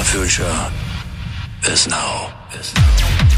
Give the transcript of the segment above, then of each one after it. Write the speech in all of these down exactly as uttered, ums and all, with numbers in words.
future is now. Is now.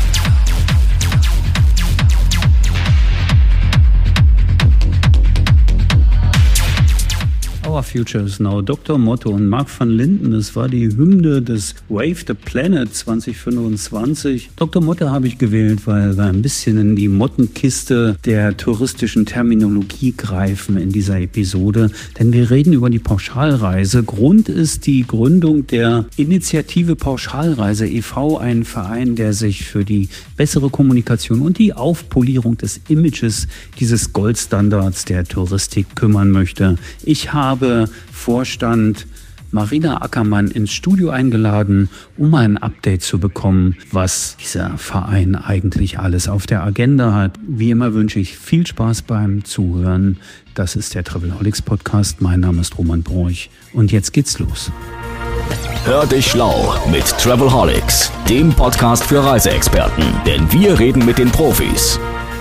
Our Future is Now. Doktor Motto und Mark van Linden, das war die Hymne des Wave the Planet zwanzig fünfundzwanzig. Doktor Motto habe ich gewählt, weil wir ein bisschen in die Mottenkiste der touristischen Terminologie greifen in dieser Episode. Denn wir reden über die Pauschalreise. Grund ist die Gründung der Initiative Pauschalreise e V, ein Verein, der sich für die bessere Kommunikation und die Aufpolierung des Images dieses Goldstandards der Touristik kümmern möchte. Ich habe Vorstand Marina Ackermann ins Studio eingeladen, um ein Update zu bekommen, was dieser Verein eigentlich alles auf der Agenda hat. Wie immer wünsche ich viel Spaß beim Zuhören. Das ist der Travelholics Podcast. Mein Name ist Roman Broich und jetzt geht's los. Hör dich schlau mit Travelholics, dem Podcast für Reiseexperten, denn wir reden mit den Profis.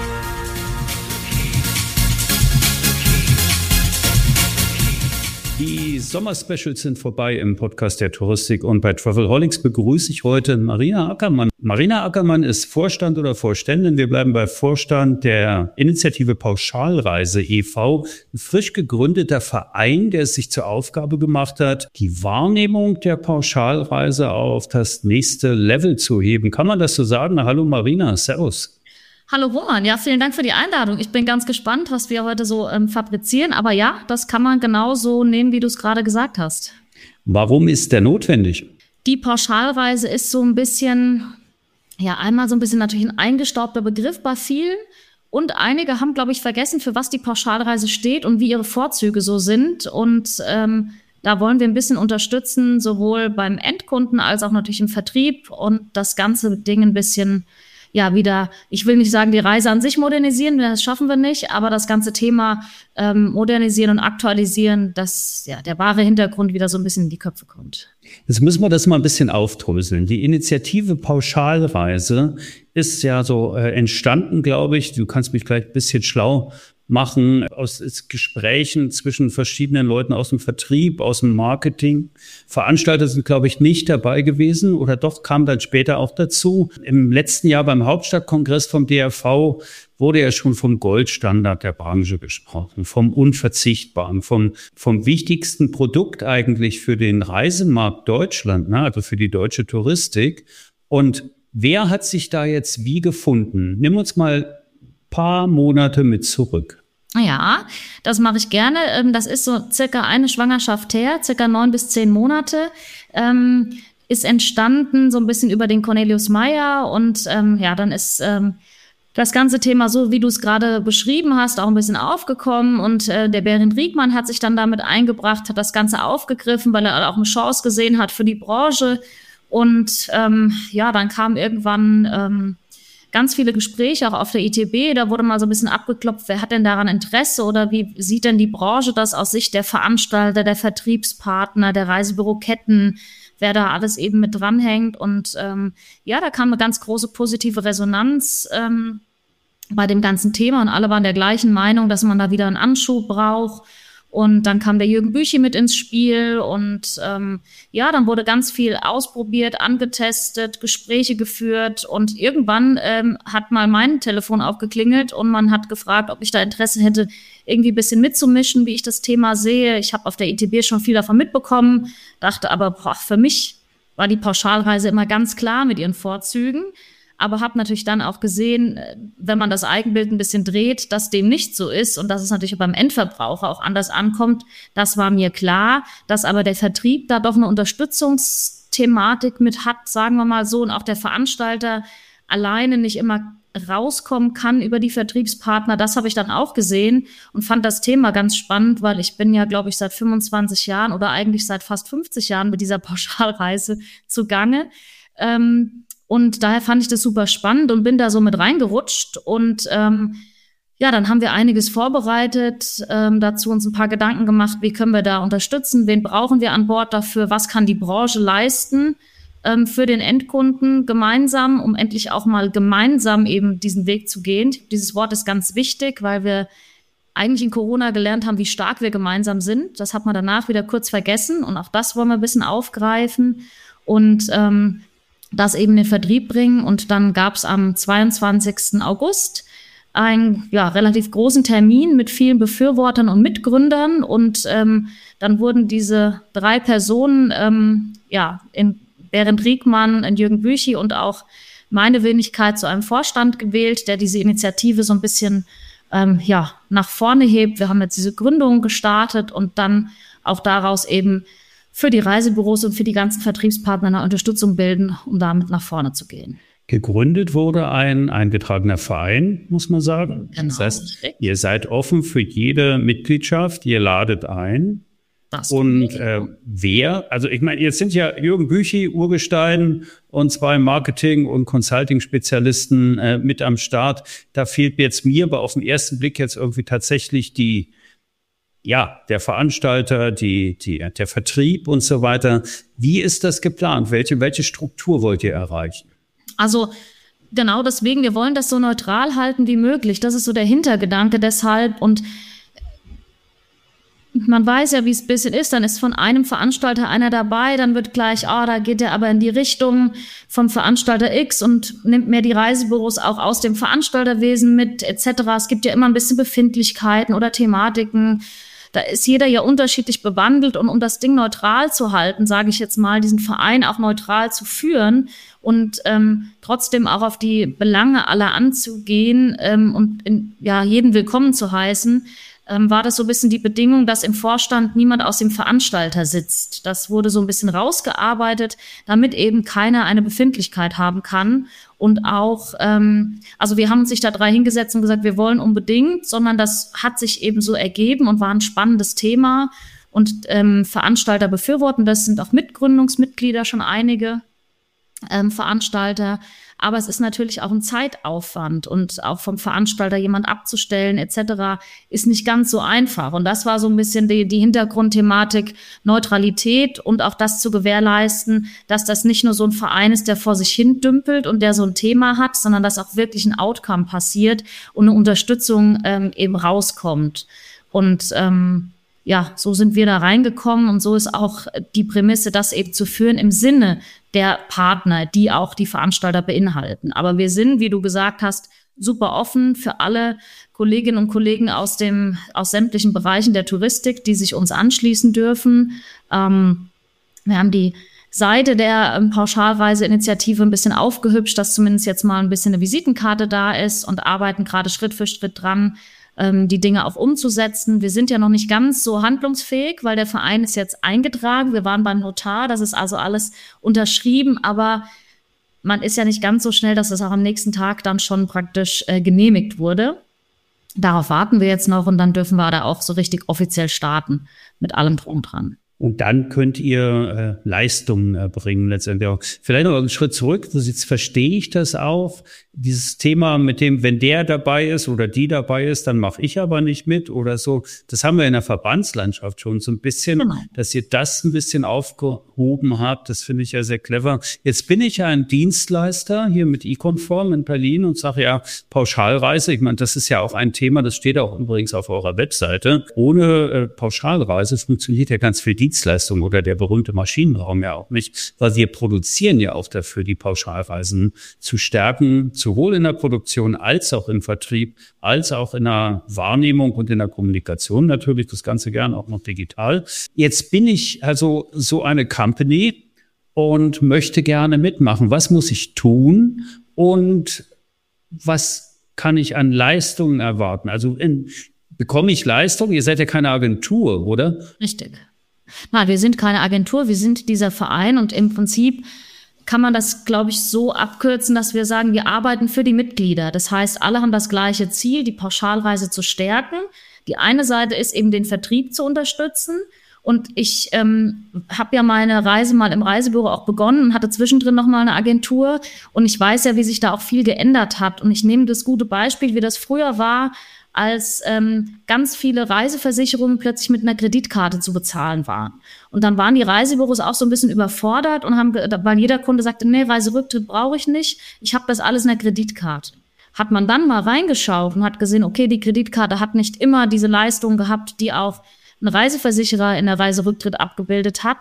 Die Sommerspecials sind vorbei im Podcast der Touristik und bei Travelholics begrüße ich heute Marina Ackermann. Marina Ackermann ist Vorstand oder Vorständin. Wir bleiben bei Vorstand der Initiative Pauschalreise e V, ein frisch gegründeter Verein, der es sich zur Aufgabe gemacht hat, die Wahrnehmung der Pauschalreise auf das nächste Level zu heben. Kann man das so sagen? Na, hallo Marina, servus. Hallo Roman, ja, vielen Dank für die Einladung. Ich bin ganz gespannt, was wir heute so ähm, fabrizieren. Aber ja, das kann man genauso nehmen, wie du es gerade gesagt hast. Warum ist der notwendig? Die Pauschalreise ist so ein bisschen, ja, einmal so ein bisschen natürlich ein eingestaubter Begriff bei vielen. Und einige haben, glaube ich, vergessen, für was die Pauschalreise steht und wie ihre Vorzüge so sind. Und ähm, da wollen wir ein bisschen unterstützen, sowohl beim Endkunden als auch natürlich im Vertrieb und das ganze Ding ein bisschen ja, wieder, ich will nicht sagen, die Reise an sich modernisieren, das schaffen wir nicht, aber das ganze Thema ähm, modernisieren und aktualisieren, dass ja der wahre Hintergrund wieder so ein bisschen in die Köpfe kommt. Jetzt müssen wir das mal ein bisschen aufdröseln. Die Initiative Pauschalreise ist ja so äh, entstanden, glaube ich, du kannst mich gleich ein bisschen schlau machen, aus Gesprächen zwischen verschiedenen Leuten aus dem Vertrieb, aus dem Marketing. Veranstalter sind, glaube ich, nicht dabei gewesen oder doch, kam dann später auch dazu. Im letzten Jahr beim Hauptstadtkongress vom D R V wurde ja schon vom Goldstandard der Branche gesprochen, vom Unverzichtbaren, vom, vom wichtigsten Produkt eigentlich für den Reisemarkt Deutschland, ne, also für die deutsche Touristik. Und wer hat sich da jetzt wie gefunden? Nimm uns mal ein paar Monate mit zurück. Ja, das mache ich gerne. Das ist so circa eine Schwangerschaft her, circa neun bis zehn Monate. Ähm, ist entstanden so ein bisschen über den Cornelius Meyer und ähm, ja, dann ist ähm, das ganze Thema, so wie du es gerade beschrieben hast, auch ein bisschen aufgekommen und äh, der Berend Riegmann hat sich dann damit eingebracht, hat das Ganze aufgegriffen, weil er auch eine Chance gesehen hat für die Branche und ähm, ja, dann kam irgendwann ähm, ganz viele Gespräche auch auf der I T B, da wurde mal so ein bisschen abgeklopft, wer hat denn daran Interesse oder wie sieht denn die Branche das aus Sicht der Veranstalter, der Vertriebspartner, der Reisebüroketten, wer da alles eben mit dranhängt und ähm, ja, da kam eine ganz große positive Resonanz ähm, bei dem ganzen Thema und alle waren der gleichen Meinung, dass man da wieder einen Anschub braucht. Und dann kam der Jürgen Büchi mit ins Spiel und ähm, ja, dann wurde ganz viel ausprobiert, angetestet, Gespräche geführt und irgendwann ähm, hat mal mein Telefon aufgeklingelt und man hat gefragt, ob ich da Interesse hätte, irgendwie ein bisschen mitzumischen, wie ich das Thema sehe. Ich habe auf der I T B schon viel davon mitbekommen, dachte aber, boah, für mich war die Pauschalreise immer ganz klar mit ihren Vorzügen. Aber habe natürlich dann auch gesehen, wenn man das Eigenbild ein bisschen dreht, dass dem nicht so ist und dass es natürlich beim Endverbraucher auch anders ankommt. Das war mir klar, dass aber der Vertrieb da doch eine Unterstützungsthematik mit hat, sagen wir mal so, und auch der Veranstalter alleine nicht immer rauskommen kann über die Vertriebspartner. Das habe ich dann auch gesehen und fand das Thema ganz spannend, weil ich bin ja, glaube ich, seit fünfundzwanzig Jahren oder eigentlich seit fast fünfzig Jahren mit dieser Pauschalreise zugange. Ähm, Und daher fand ich das super spannend und bin da so mit reingerutscht. Und ähm, ja, dann haben wir einiges vorbereitet, ähm, dazu uns ein paar Gedanken gemacht, wie können wir da unterstützen, wen brauchen wir an Bord dafür, was kann die Branche leisten ähm, für den Endkunden gemeinsam, um endlich auch mal gemeinsam eben diesen Weg zu gehen. Dieses Wort ist ganz wichtig, weil wir eigentlich in Corona gelernt haben, wie stark wir gemeinsam sind. Das hat man danach wieder kurz vergessen und auch das wollen wir ein bisschen aufgreifen. und ähm, das eben in den Vertrieb bringen. Und dann gab es am zweiundzwanzigsten August einen ja, relativ großen Termin mit vielen Befürwortern und Mitgründern. Und ähm, dann wurden diese drei Personen, ähm, ja, in Berend Riegmann, in Jürgen Büchi und auch meine Wenigkeit zu einem Vorstand gewählt, der diese Initiative so ein bisschen ähm, ja, nach vorne hebt. Wir haben jetzt diese Gründung gestartet und dann auch daraus eben für die Reisebüros und für die ganzen Vertriebspartner eine Unterstützung bilden, um damit nach vorne zu gehen. Gegründet wurde ein eingetragener Verein, muss man sagen. Genau. Das heißt, ihr seid offen für jede Mitgliedschaft, ihr ladet ein. Das und äh, wer, also ich meine, jetzt sind ja Jürgen Büchi, Urgestein und zwei Marketing- und Consulting-Spezialisten äh, mit am Start. Da fehlt jetzt mir aber auf den ersten Blick jetzt irgendwie tatsächlich die Ja, der Veranstalter, die, die, der Vertrieb und so weiter. Wie ist das geplant? Welche, welche Struktur wollt ihr erreichen? Also genau deswegen, wir wollen das so neutral halten wie möglich. Das ist so der Hintergedanke deshalb. Und man weiß ja, wie es ein bisschen ist. Dann ist von einem Veranstalter einer dabei, dann wird gleich, ah, oh, da geht er aber in die Richtung vom Veranstalter X und nimmt mehr die Reisebüros auch aus dem Veranstalterwesen mit et cetera. Es gibt ja immer ein bisschen Befindlichkeiten oder Thematiken. Da ist jeder ja unterschiedlich bewandelt und um das Ding neutral zu halten, sage ich jetzt mal, diesen Verein auch neutral zu führen und ähm, trotzdem auch auf die Belange aller anzugehen ähm, und in, ja jeden willkommen zu heißen, ähm, war das so ein bisschen die Bedingung, dass im Vorstand niemand aus dem Veranstalter sitzt. Das wurde so ein bisschen rausgearbeitet, damit eben keiner eine Befindlichkeit haben kann. Und auch, ähm, also wir haben uns sich da drei hingesetzt und gesagt, wir wollen unbedingt, sondern das hat sich eben so ergeben und war ein spannendes Thema. Und ähm, Veranstalter befürworten, das sind auch Mitgründungsmitglieder, schon einige ähm, Veranstalter. Aber es ist natürlich auch ein Zeitaufwand und auch vom Veranstalter jemand abzustellen et cetera ist nicht ganz so einfach. Und das war so ein bisschen die, die Hintergrundthematik Neutralität und auch das zu gewährleisten, dass das nicht nur so ein Verein ist, der vor sich hin dümpelt und der so ein Thema hat, sondern dass auch wirklich ein Outcome passiert und eine Unterstützung ähm, eben rauskommt. Und ähm, ja, so sind wir da reingekommen und so ist auch die Prämisse, das eben zu führen im Sinne der Partner, die auch die Veranstalter beinhalten. Aber wir sind, wie du gesagt hast, super offen für alle Kolleginnen und Kollegen aus dem, aus sämtlichen Bereichen der Touristik, die sich uns anschließen dürfen. Ähm, wir haben die Seite der ähm, Pauschalreiseinitiative ein bisschen aufgehübscht, dass zumindest jetzt mal ein bisschen eine Visitenkarte da ist und arbeiten gerade Schritt für Schritt dran, die Dinge auch umzusetzen. Wir sind ja noch nicht ganz so handlungsfähig, weil der Verein ist jetzt eingetragen. Wir waren beim Notar, das ist also alles unterschrieben, aber man ist ja nicht ganz so schnell, dass es auch am nächsten Tag dann schon praktisch äh, genehmigt wurde. Darauf warten wir jetzt noch und dann dürfen wir da auch so richtig offiziell starten mit allem drum und dran. Und dann könnt ihr äh, Leistungen erbringen letztendlich auch. Vielleicht noch einen Schritt zurück, jetzt verstehe ich das auch, dieses Thema mit dem, wenn der dabei ist oder die dabei ist, dann mache ich aber nicht mit oder so. Das haben wir in der Verbandslandschaft schon so ein bisschen, genau. Dass ihr das ein bisschen aufgehoben habt. Das finde ich ja sehr clever. Jetzt bin ich ja ein Dienstleister hier mit eConform in Berlin und sage ja Pauschalreise. Ich meine, das ist ja auch ein Thema, das steht auch übrigens auf eurer Webseite. Ohne äh, Pauschalreise funktioniert ja ganz viel Dienstleistung oder der berühmte Maschinenraum ja auch nicht, weil wir produzieren ja auch dafür, die Pauschalreisen zu stärken, sowohl in der Produktion als auch im Vertrieb, als auch in der Wahrnehmung und in der Kommunikation natürlich, das Ganze gern auch noch digital. Jetzt bin ich also so eine Company und möchte gerne mitmachen. Was muss ich tun und was kann ich an Leistungen erwarten? Also in, bekomme ich Leistung? Ihr seid ja keine Agentur, oder? Richtig. Nein, wir sind keine Agentur, wir sind dieser Verein und im Prinzip kann man das, glaube ich, so abkürzen, dass wir sagen, wir arbeiten für die Mitglieder. Das heißt, alle haben das gleiche Ziel, die Pauschalreise zu stärken. Die eine Seite ist eben den Vertrieb zu unterstützen. Und ich ähm, habe ja meine Reise mal im Reisebüro auch begonnen und hatte zwischendrin noch mal eine Agentur. Und ich weiß ja, wie sich da auch viel geändert hat. Und ich nehme das gute Beispiel, wie das früher war, als ähm, ganz viele Reiseversicherungen plötzlich mit einer Kreditkarte zu bezahlen waren. Und dann waren die Reisebüros auch so ein bisschen überfordert und haben, weil jeder Kunde sagte, nee, Reiserücktritt brauche ich nicht, ich habe das alles in der Kreditkarte. Hat man dann mal reingeschaut und hat gesehen, okay, die Kreditkarte hat nicht immer diese Leistungen gehabt, die auch ein Reiseversicherer in der Reiserücktritt abgebildet hat,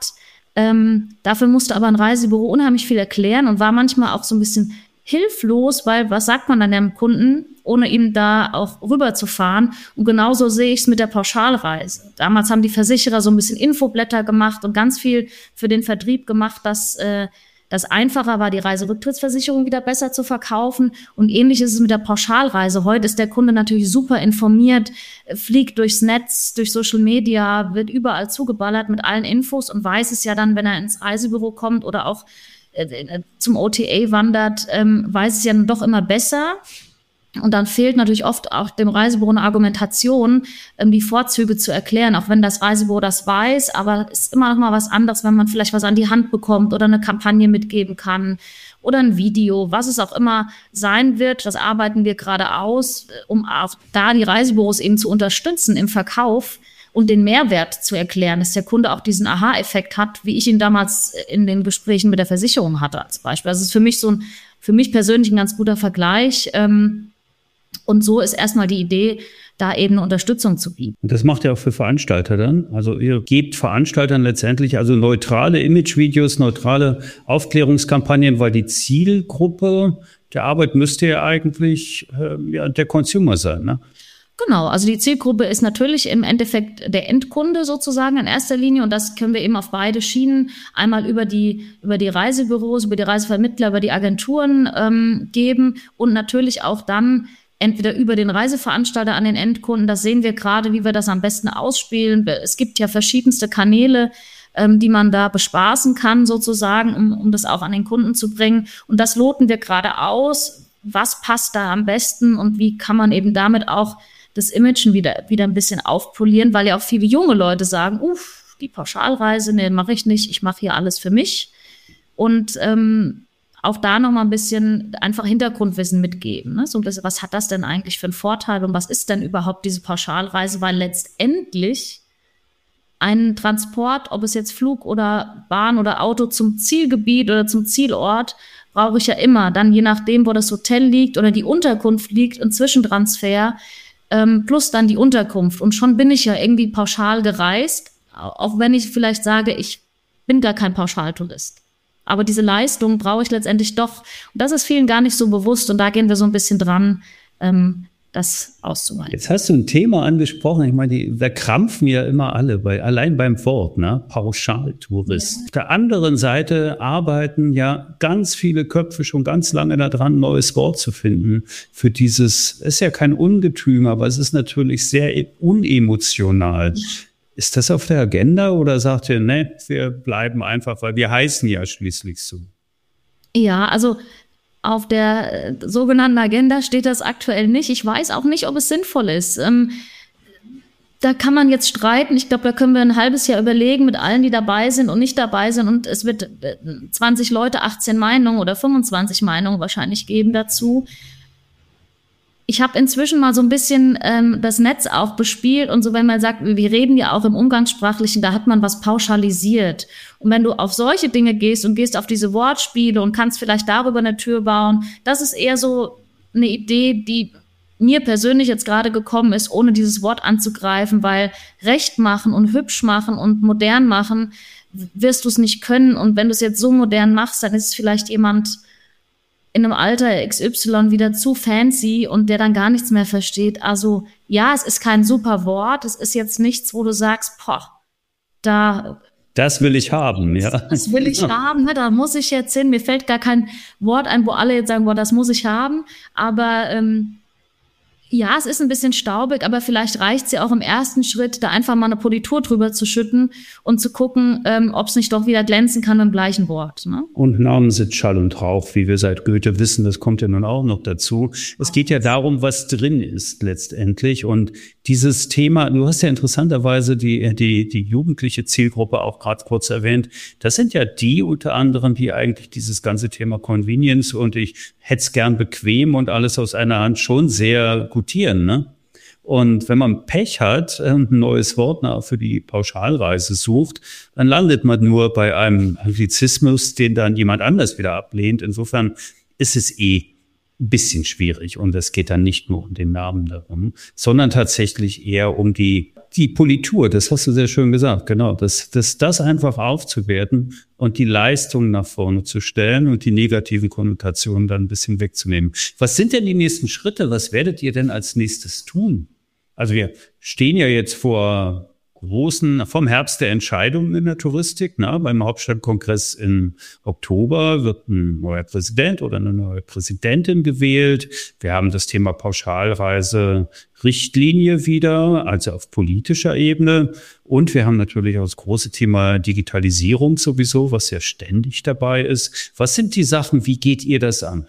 Ähm, dafür musste aber ein Reisebüro unheimlich viel erklären und war manchmal auch so ein bisschen hilflos, weil was sagt man dann dem Kunden, ohne ihm da auch rüberzufahren? Und genauso sehe ich es mit der Pauschalreise. Damals haben die Versicherer so ein bisschen Infoblätter gemacht und ganz viel für den Vertrieb gemacht, dass äh, das einfacher war, die Reiserücktrittsversicherung wieder besser zu verkaufen. Und ähnlich ist es mit der Pauschalreise. Heute ist der Kunde natürlich super informiert, fliegt durchs Netz, durch Social Media, wird überall zugeballert mit allen Infos und weiß es ja dann, wenn er ins Reisebüro kommt oder auch äh, zum O T A wandert, ähm, weiß es ja dann doch immer besser. Und dann fehlt natürlich oft auch dem Reisebüro eine Argumentation, ähm, die Vorzüge zu erklären, auch wenn das Reisebüro das weiß, aber es ist immer noch mal was anderes, wenn man vielleicht was an die Hand bekommt oder eine Kampagne mitgeben kann oder ein Video, was es auch immer sein wird. Das arbeiten wir gerade aus, um auch da die Reisebüros eben zu unterstützen im Verkauf und den Mehrwert zu erklären, dass der Kunde auch diesen Aha-Effekt hat, wie ich ihn damals in den Gesprächen mit der Versicherung hatte als Beispiel. Das ist für mich so ein, für mich persönlich ein ganz guter Vergleich. Ähm, Und so ist erstmal die Idee, da eben eine Unterstützung zu bieten. Und das macht ihr auch für Veranstalter dann? Also ihr gebt Veranstaltern letztendlich also neutrale Imagevideos, neutrale Aufklärungskampagnen, weil die Zielgruppe der Arbeit müsste ja eigentlich äh, ja, der Consumer sein, ne? Genau, also die Zielgruppe ist natürlich im Endeffekt der Endkunde sozusagen in erster Linie und das können wir eben auf beide Schienen einmal über die über die Reisebüros, über die Reisevermittler, über die Agenturen ähm, geben und natürlich auch dann entweder über den Reiseveranstalter an den Endkunden. Das sehen wir gerade, wie wir das am besten ausspielen. Es gibt ja verschiedenste Kanäle, ähm, die man da bespaßen kann sozusagen, um, um das auch an den Kunden zu bringen. Und das loten wir gerade aus. Was passt da am besten und wie kann man eben damit auch das Image wieder, wieder ein bisschen aufpolieren, weil ja auch viele junge Leute sagen, uff, die Pauschalreise, nee, mache ich nicht, ich mache hier alles für mich. Und ähm, auch da noch mal ein bisschen einfach Hintergrundwissen mitgeben. Ne? So ein bisschen, was hat das denn eigentlich für einen Vorteil und was ist denn überhaupt diese Pauschalreise? Weil letztendlich ein Transport, ob es jetzt Flug oder Bahn oder Auto zum Zielgebiet oder zum Zielort, brauche ich ja immer. Dann je nachdem, wo das Hotel liegt oder die Unterkunft liegt, ein Zwischentransfer ähm, plus dann die Unterkunft. Und schon bin ich ja irgendwie pauschal gereist, auch wenn ich vielleicht sage, ich bin gar kein Pauschaltourist. Aber diese Leistung brauche ich letztendlich doch. Und das ist vielen gar nicht so bewusst. Und da gehen wir so ein bisschen dran, ähm, das auszuweiten. Jetzt hast du ein Thema angesprochen. Ich meine, die, da krampfen ja immer alle, bei, allein beim Wort, ne? Pauschaltourist. Ja. Auf der anderen Seite arbeiten ja ganz viele Köpfe schon ganz lange daran, ein neues Wort zu finden. Für dieses, ist ja kein Ungetüm, aber es ist natürlich sehr unemotional. Ist das auf der Agenda oder sagt ihr, ne, wir bleiben einfach, weil wir heißen ja schließlich so? Ja, also auf der äh, sogenannten Agenda steht das aktuell nicht. Ich weiß auch nicht, ob es sinnvoll ist. Ähm, da kann man jetzt streiten. Ich glaube, da können wir ein halbes Jahr überlegen mit allen, die dabei sind und nicht dabei sind. Und es wird äh, zwanzig Leute, achtzehn Meinungen oder fünfundzwanzig Meinungen wahrscheinlich geben dazu. Ich habe inzwischen mal so ein bisschen ähm, das Netz auch bespielt und so, wenn man sagt, wir reden ja auch im Umgangssprachlichen, da hat man was pauschalisiert. Und wenn du auf solche Dinge gehst und gehst auf diese Wortspiele und kannst vielleicht darüber eine Tür bauen, das ist eher so eine Idee, die mir persönlich jetzt gerade gekommen ist, ohne dieses Wort anzugreifen, weil recht machen und hübsch machen und modern machen, wirst du es nicht können. Und wenn du es jetzt so modern machst, dann ist es vielleicht jemand in einem Alter X Y wieder zu fancy und der dann gar nichts mehr versteht. Also ja, es ist kein super Wort. Es ist jetzt nichts, wo du sagst, boah, da... Das will ich haben, ja. Das will ich haben, ne? Da muss ich jetzt hin. Mir fällt gar kein Wort ein, wo alle jetzt sagen, boah, das muss ich haben. Aber ähm, ja, es ist ein bisschen staubig, aber vielleicht reicht es ja auch im ersten Schritt, da einfach mal eine Politur drüber zu schütten und zu gucken, ähm, ob es nicht doch wieder glänzen kann mit dem gleichen Wort. Ne? Und Namen sind Schall und Rauch, wie wir seit Goethe wissen, das kommt ja nun auch noch dazu. Es geht ja darum, was drin ist letztendlich. Und dieses Thema, du hast ja interessanterweise die, die, die jugendliche Zielgruppe auch gerade kurz erwähnt. Das sind ja die unter anderem, die eigentlich dieses ganze Thema Convenience und ich hätte es gern bequem und alles aus einer Hand schon sehr gutieren, ne? Und wenn man Pech hat, ein neues Wort für die Pauschalreise sucht, dann landet man nur bei einem Anglizismus, den dann jemand anders wieder ablehnt. Insofern ist es eh ein bisschen schwierig. Und es geht dann nicht nur um den Namen darum, sondern tatsächlich eher um die die Politur. Das hast du sehr schön gesagt, genau. Das, das, das einfach aufzuwerten und die Leistung nach vorne zu stellen und die negativen Konnotationen dann ein bisschen wegzunehmen. Was sind denn die nächsten Schritte? Was werdet ihr denn als nächstes tun? Also wir stehen ja jetzt vor großen, vom Herbst der Entscheidungen in der Touristik. Ne? Beim Hauptstadtkongress im Oktober wird ein neuer Präsident oder eine neue Präsidentin gewählt. Wir haben das Thema Pauschalreise-Richtlinie wieder, also auf politischer Ebene. Und wir haben natürlich auch das große Thema Digitalisierung sowieso, was ja ständig dabei ist. Was sind die Sachen? Wie geht ihr das an?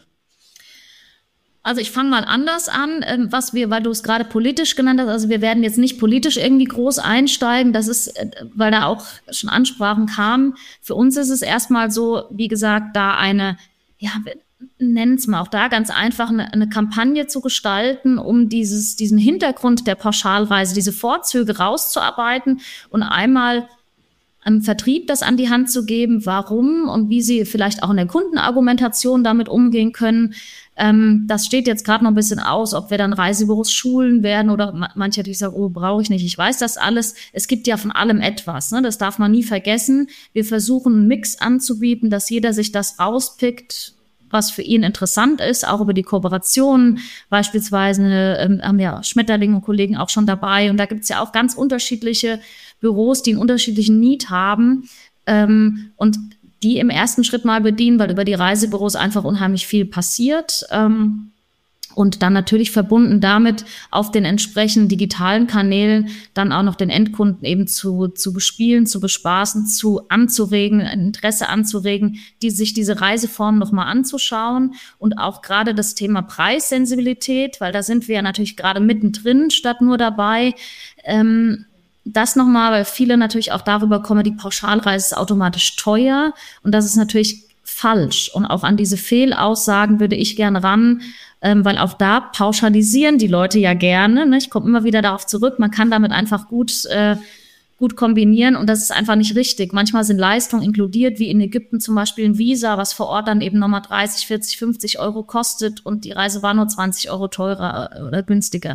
Also ich fange mal anders an, was wir, weil du es gerade politisch genannt hast, also wir werden jetzt nicht politisch irgendwie groß einsteigen, das ist, weil da auch schon Ansprachen kamen. Für uns ist es erstmal so, wie gesagt, da eine, ja, nennen es mal auch da ganz einfach, eine, eine Kampagne zu gestalten, um dieses, diesen Hintergrund der Pauschalreise, diese Vorzüge rauszuarbeiten und einmal am Vertrieb das an die Hand zu geben, warum und wie sie vielleicht auch in der Kundenargumentation damit umgehen können. Ähm, das steht jetzt gerade noch ein bisschen aus, ob wir dann Reisebüros schulen werden oder ma- manche natürlich sagen, oh, brauche ich nicht, ich weiß das alles. Es gibt ja von allem etwas, ne? Das darf man nie vergessen. Wir versuchen einen Mix anzubieten, dass jeder sich das rauspickt, was für ihn interessant ist, auch über die Kooperationen. Beispielsweise ähm, haben ja Schmetterling und Kollegen auch schon dabei und da gibt es ja auch ganz unterschiedliche Büros, die einen unterschiedlichen Need haben ähm, und die im ersten Schritt mal bedienen, weil über die Reisebüros einfach unheimlich viel passiert. Ähm, und dann natürlich verbunden damit auf den entsprechenden digitalen Kanälen dann auch noch den Endkunden eben zu, zu bespielen, zu bespaßen, zu anzuregen, ein Interesse anzuregen, die sich diese Reiseform nochmal anzuschauen. Und auch gerade das Thema Preissensibilität, weil da sind wir ja natürlich gerade mittendrin statt nur dabei. Ähm, Das nochmal, weil viele natürlich auch darüber kommen, die Pauschalreise ist automatisch teuer und das ist natürlich falsch. Und auch an diese Fehlaussagen würde ich gerne ran, ähm, weil auch da pauschalisieren die Leute ja gerne. Ne? Ich komme immer wieder darauf zurück, man kann damit einfach gut, äh, gut kombinieren und das ist einfach nicht richtig. Manchmal sind Leistungen inkludiert, wie in Ägypten zum Beispiel ein Visa, was vor Ort dann eben nochmal dreißig, vierzig, fünfzig Euro kostet und die Reise war nur zwanzig Euro teurer oder günstiger.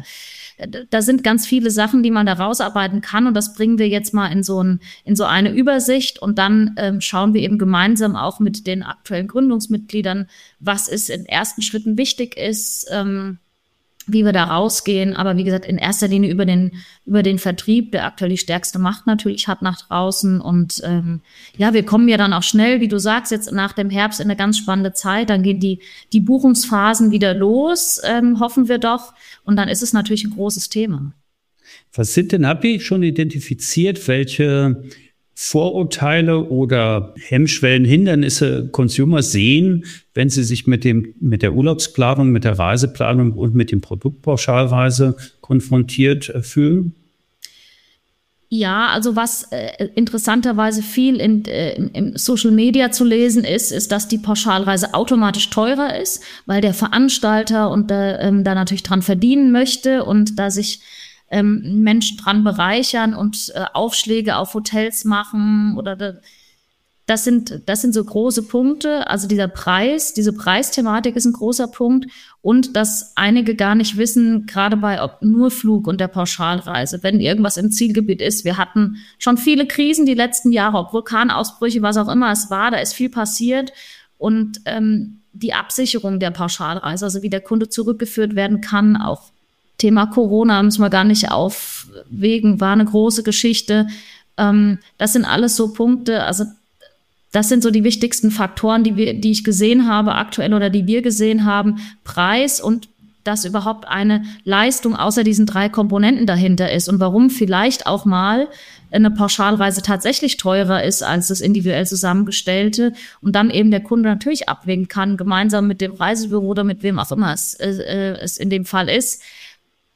Da sind ganz viele Sachen, die man da rausarbeiten kann und das bringen wir jetzt mal in so, ein, in so eine Übersicht und dann ähm, schauen wir eben gemeinsam auch mit den aktuellen Gründungsmitgliedern, was ist in ersten Schritten wichtig ist, ähm, wie wir da rausgehen, aber wie gesagt, in erster Linie über den über den Vertrieb, der aktuell die stärkste Macht natürlich hat nach draußen und ähm, ja, wir kommen ja dann auch schnell, wie du sagst, jetzt nach dem Herbst in eine ganz spannende Zeit, dann gehen die die Buchungsphasen wieder los, ähm, hoffen wir doch und dann ist es natürlich ein großes Thema. Was sind denn, habt ihr schon identifiziert, welche Vorurteile oder Hemmschwellen, Hindernisse Consumer sehen, wenn sie sich mit dem, mit der Urlaubsplanung, mit der Reiseplanung und mit dem Produktpauschalreise konfrontiert fühlen? Ja, also was äh, interessanterweise viel in, äh, im Social Media zu lesen ist, ist, dass die Pauschalreise automatisch teurer ist, weil der Veranstalter und äh, ähm, da natürlich dran verdienen möchte und da sich ähm, Menschen dran bereichern und äh, Aufschläge auf Hotels machen oder da, das sind das sind so große Punkte. Also dieser Preis, diese Preisthematik ist ein großer Punkt und dass einige gar nicht wissen, gerade bei ob nur Flug und der Pauschalreise, wenn irgendwas im Zielgebiet ist. Wir hatten schon viele Krisen die letzten Jahre, ob Vulkanausbrüche, was auch immer es war, da ist viel passiert und ähm, die Absicherung der Pauschalreise, also wie der Kunde zurückgeführt werden kann, auch Thema Corona müssen wir gar nicht aufwägen, war eine große Geschichte. Ähm, das sind alles so Punkte, also das sind so die wichtigsten Faktoren, die wir, die ich gesehen habe aktuell oder die wir gesehen haben. Preis und dass überhaupt eine Leistung außer diesen drei Komponenten dahinter ist und warum vielleicht auch mal eine Pauschalreise tatsächlich teurer ist als das individuell zusammengestellte und dann eben der Kunde natürlich abwägen kann, gemeinsam mit dem Reisebüro oder mit wem auch immer es, äh, es in dem Fall ist.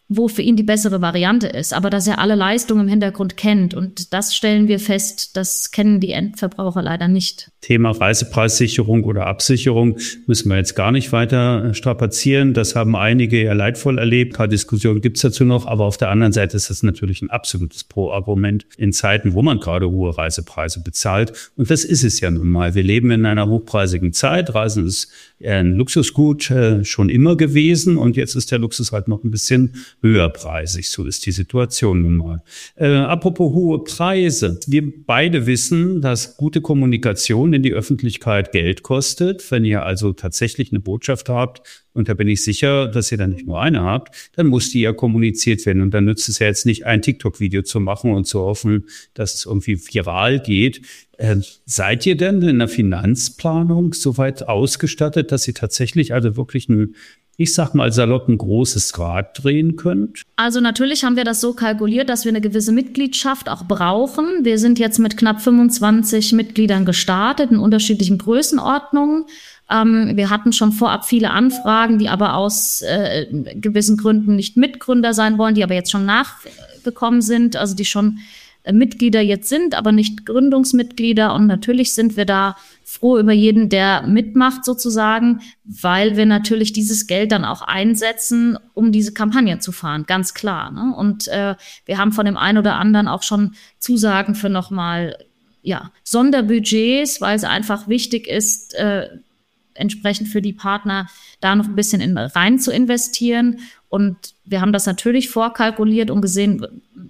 wo für ihn die bessere Variante ist, aber dass er alle Leistungen im Hintergrund kennt. Und das stellen wir fest, das kennen die Endverbraucher leider nicht. Thema Reisepreissicherung oder Absicherung müssen wir jetzt gar nicht weiter strapazieren. Das haben einige ja leidvoll erlebt. Ein paar Diskussionen gibt es dazu noch, aber auf der anderen Seite ist das natürlich ein absolutes Pro-Argument in Zeiten, wo man gerade hohe Reisepreise bezahlt. Und das ist es ja nun mal. Wir leben in einer hochpreisigen Zeit. Reisen ist ein Luxusgut äh, schon immer gewesen und jetzt ist der Luxus halt noch ein bisschen höherpreisig. So ist die Situation nun mal. Äh, apropos hohe Preise. Wir beide wissen, dass gute Kommunikation in die Öffentlichkeit Geld kostet. Wenn ihr also tatsächlich eine Botschaft habt, und da bin ich sicher, dass ihr dann nicht nur eine habt, dann muss die ja kommuniziert werden. Und dann nützt es ja jetzt nicht, ein TikTok-Video zu machen und zu hoffen, dass es irgendwie viral geht. Äh, seid ihr denn in der Finanzplanung soweit ausgestattet, dass ihr tatsächlich also wirklich ein, ich sag mal salopp, ein großes Rad drehen könnt? Also natürlich haben wir das so kalkuliert, dass wir eine gewisse Mitgliedschaft auch brauchen. Wir sind jetzt mit knapp fünfundzwanzig Mitgliedern gestartet in unterschiedlichen Größenordnungen. Ähm, wir hatten schon vorab viele Anfragen, die aber aus äh, gewissen Gründen nicht Mitgründer sein wollen, die aber jetzt schon nachgekommen sind, also die schon äh, Mitglieder jetzt sind, aber nicht Gründungsmitglieder. Und natürlich sind wir da froh über jeden, der mitmacht sozusagen, weil wir natürlich dieses Geld dann auch einsetzen, um diese Kampagne zu fahren, ganz klar. Ne? Und äh, wir haben von dem einen oder anderen auch schon Zusagen für nochmal ja, Sonderbudgets, weil es einfach wichtig ist, äh, entsprechend für die Partner da noch ein bisschen in, rein zu investieren. Und wir haben das natürlich vorkalkuliert und gesehen,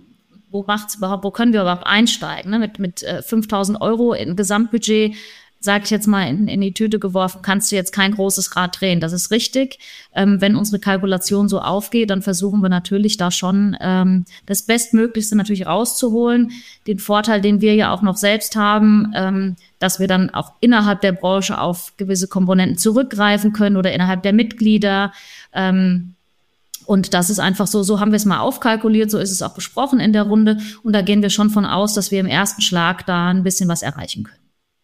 wo macht's überhaupt, wo können wir überhaupt einsteigen? Ne? Mit, mit äh, fünftausend Euro im Gesamtbudget, sage ich jetzt mal, in, in die Tüte geworfen, kannst du jetzt kein großes Rad drehen. Das ist richtig. Ähm, wenn unsere Kalkulation so aufgeht, dann versuchen wir natürlich da schon ähm, das Bestmöglichste natürlich rauszuholen. Den Vorteil, den wir ja auch noch selbst haben, ähm, dass wir dann auch innerhalb der Branche auf gewisse Komponenten zurückgreifen können oder innerhalb der Mitglieder. Ähm, und das ist einfach so, so haben wir es mal aufkalkuliert, so ist es auch besprochen in der Runde. Und da gehen wir schon von aus, dass wir im ersten Schlag da ein bisschen was erreichen können.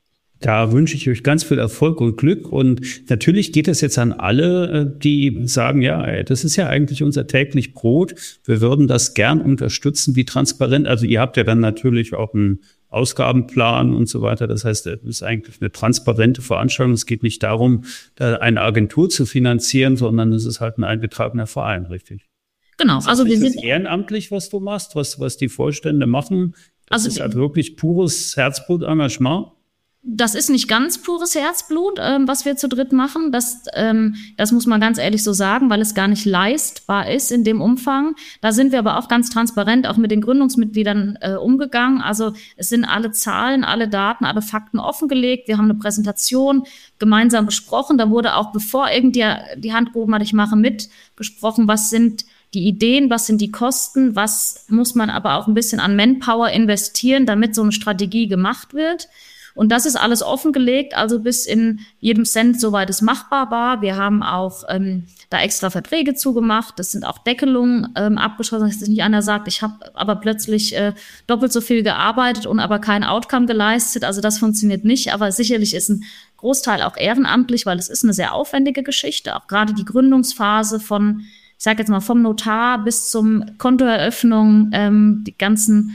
Da wünsche ich euch ganz viel Erfolg und Glück. Und natürlich geht es jetzt an alle, die sagen, ja, das ist ja eigentlich unser täglich Brot. Wir würden das gern unterstützen. Wie transparent? Also ihr habt ja dann natürlich auch einen Ausgabenplan und so weiter. Das heißt, es ist eigentlich eine transparente Veranstaltung. Es geht nicht darum, eine Agentur zu finanzieren, sondern es ist halt ein eingetragener Verein, richtig? Genau. Also wir sind ehrenamtlich, was du machst, was, was die Vorstände machen. Das also ist halt wirklich pures Herzblut-Engagement. Das ist nicht ganz pures Herzblut, ähm, was wir zu dritt machen. Das, ähm, das muss man ganz ehrlich so sagen, weil es gar nicht leistbar ist in dem Umfang. Da sind wir aber auch ganz transparent auch mit den Gründungsmitgliedern äh, umgegangen. Also es sind alle Zahlen, alle Daten, alle Fakten offengelegt. Wir haben eine Präsentation gemeinsam besprochen. Da wurde auch, bevor irgendwie die Hand gehoben hat, ich mache mit, besprochen, was sind die Ideen, was sind die Kosten, was muss man aber auch ein bisschen an Manpower investieren, damit so eine Strategie gemacht wird. Und das ist alles offengelegt, also bis in jedem Cent, soweit es machbar war. Wir haben auch ähm, da extra Verträge zugemacht. Das sind auch Deckelungen ähm, abgeschlossen, dass nicht einer sagt, ich habe aber plötzlich äh, doppelt so viel gearbeitet und aber kein Outcome geleistet. Also das funktioniert nicht, aber sicherlich ist ein Großteil auch ehrenamtlich, weil es ist eine sehr aufwendige Geschichte. Auch gerade die Gründungsphase von, ich sage jetzt mal, vom Notar bis zum Kontoeröffnung, ähm, die ganzen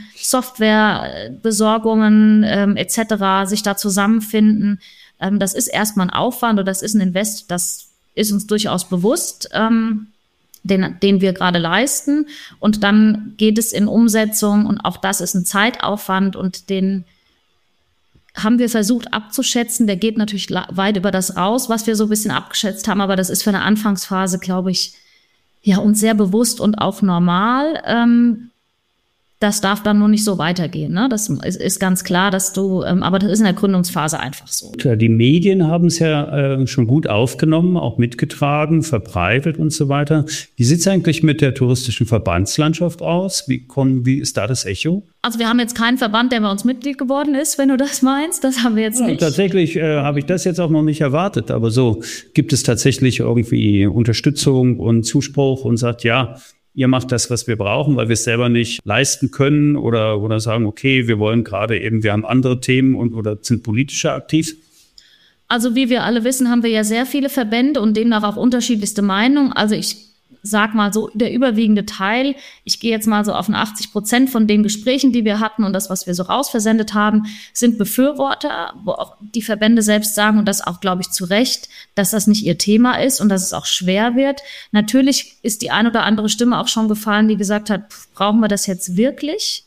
Softwarebesorgungen ähm, et cetera, sich da zusammenfinden. Ähm, das ist erstmal ein Aufwand oder das ist ein Invest, das ist uns durchaus bewusst, ähm, den, den wir gerade leisten. Und dann geht es in Umsetzung und auch das ist ein Zeitaufwand und den haben wir versucht abzuschätzen. Der geht natürlich weit über das raus, was wir so ein bisschen abgeschätzt haben, aber das ist für eine Anfangsphase, glaube ich, ja, uns sehr bewusst und auch normal. Ähm, das darf dann nur nicht so weitergehen. Ne? Das ist, ist ganz klar, dass du, ähm, aber das ist in der Gründungsphase einfach so. Die Medien haben es ja äh, schon gut aufgenommen, auch mitgetragen, verbreitet und so weiter. Wie sieht es eigentlich mit der touristischen Verbandslandschaft aus? Wie, kommen, wie ist da das Echo? Also wir haben jetzt keinen Verband, der bei uns Mitglied geworden ist, wenn du das meinst. Das haben wir jetzt nicht. Ja, tatsächlich äh, habe ich das jetzt auch noch nicht erwartet. Aber so gibt es tatsächlich irgendwie Unterstützung und Zuspruch und sagt, ja, ihr macht das, was wir brauchen, weil wir es selber nicht leisten können oder, oder sagen, okay, wir wollen gerade eben, wir haben andere Themen und oder sind politischer aktiv. Also wie wir alle wissen, haben wir ja sehr viele Verbände und demnach auch unterschiedlichste Meinungen. Also ich sag mal so, der überwiegende Teil, ich gehe jetzt mal so auf achtzig Prozent von den Gesprächen, die wir hatten und das, was wir so rausversendet haben, sind Befürworter, wo auch die Verbände selbst sagen, und das auch, glaube ich, zu Recht, dass das nicht ihr Thema ist und dass es auch schwer wird. Natürlich ist die ein oder andere Stimme auch schon gefallen, die gesagt hat, pff, brauchen wir das jetzt wirklich?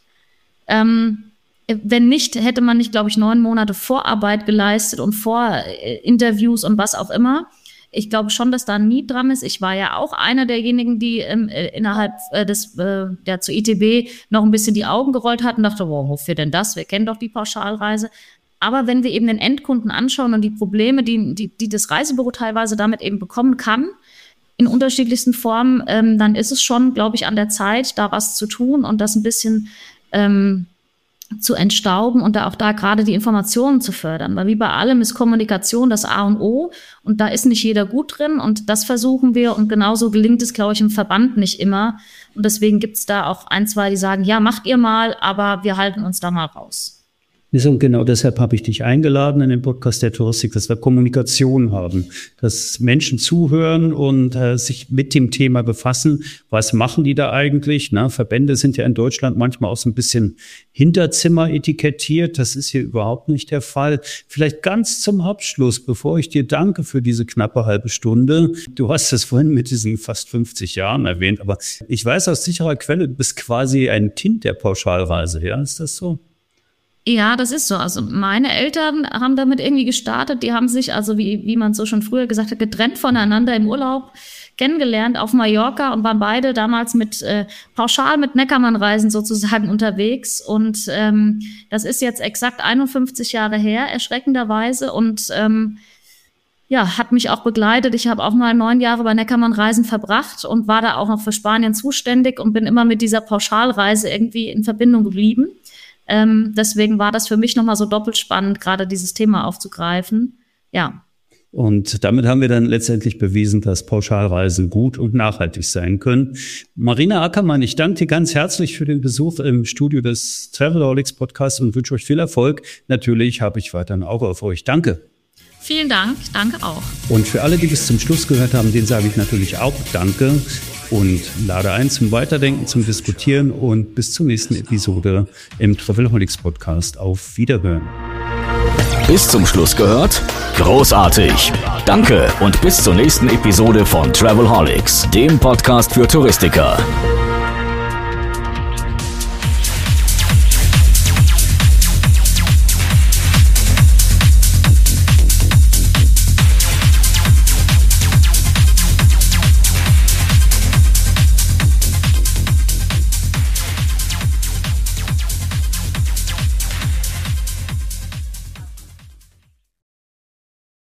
Ähm, wenn nicht, hätte man nicht, glaube ich, neun Monate Vorarbeit geleistet und Vorinterviews und was auch immer. Ich glaube schon, dass da ein Need dran ist. Ich war ja auch einer derjenigen, die ähm, innerhalb äh, des, äh, der zur I T B noch ein bisschen die Augen gerollt hat und dachte, wow, wofür denn das? Wir kennen doch die Pauschalreise. Aber wenn wir eben den Endkunden anschauen und die Probleme, die, die, die das Reisebüro teilweise damit eben bekommen kann, in unterschiedlichsten Formen, ähm, dann ist es schon, glaube ich, an der Zeit, da was zu tun und das ein bisschen ähm, zu entstauben und da auch da gerade die Informationen zu fördern. Weil wie bei allem ist Kommunikation das A und O und da ist nicht jeder gut drin und das versuchen wir und genauso gelingt es, glaube ich, im Verband nicht immer. Und deswegen gibt es da auch ein, zwei, die sagen, ja, macht ihr mal, aber wir halten uns da mal raus. Und genau deshalb habe ich dich eingeladen in den Podcast der Touristik, dass wir Kommunikation haben, dass Menschen zuhören und äh, sich mit dem Thema befassen. Was machen die da eigentlich? Na, Verbände sind ja in Deutschland manchmal auch so ein bisschen Hinterzimmer etikettiert. Das ist hier überhaupt nicht der Fall. Vielleicht ganz zum Abschluss, bevor ich dir danke für diese knappe halbe Stunde. Du hast es vorhin mit diesen fast fünfzig Jahren erwähnt, aber ich weiß aus sicherer Quelle, du bist quasi ein Kind der Pauschalreise. Ja, ist das so? Ja, das ist so. Also meine Eltern haben damit irgendwie gestartet. Die haben sich, also wie, wie man so schon früher gesagt hat, getrennt voneinander im Urlaub kennengelernt auf Mallorca und waren beide damals mit äh, pauschal mit Neckermann-Reisen sozusagen unterwegs. Und ähm, das ist jetzt exakt einundfünfzig Jahre her, erschreckenderweise. Und ähm, ja, hat mich auch begleitet. Ich habe auch mal neun Jahre bei Neckermann-Reisen verbracht und war da auch noch für Spanien zuständig und bin immer mit dieser Pauschalreise irgendwie in Verbindung geblieben. Ähm, deswegen war das für mich nochmal so doppelt spannend, gerade dieses Thema aufzugreifen. Ja. Und damit haben wir dann letztendlich bewiesen, dass Pauschalreisen gut und nachhaltig sein können. Marina Ackermann, ich danke dir ganz herzlich für den Besuch im Studio des Travelholics Podcasts und wünsche euch viel Erfolg. Natürlich habe ich weiter ein Auge auf euch. Danke. Vielen Dank, danke auch. Und für alle, die bis zum Schluss gehört haben, denen sage ich natürlich auch Danke und lade ein zum Weiterdenken, zum Diskutieren und bis zur nächsten Episode im Travelholics Podcast. Auf Wiederhören. Bis zum Schluss gehört? Großartig! Danke und bis zur nächsten Episode von Travelholics, dem Podcast für Touristiker.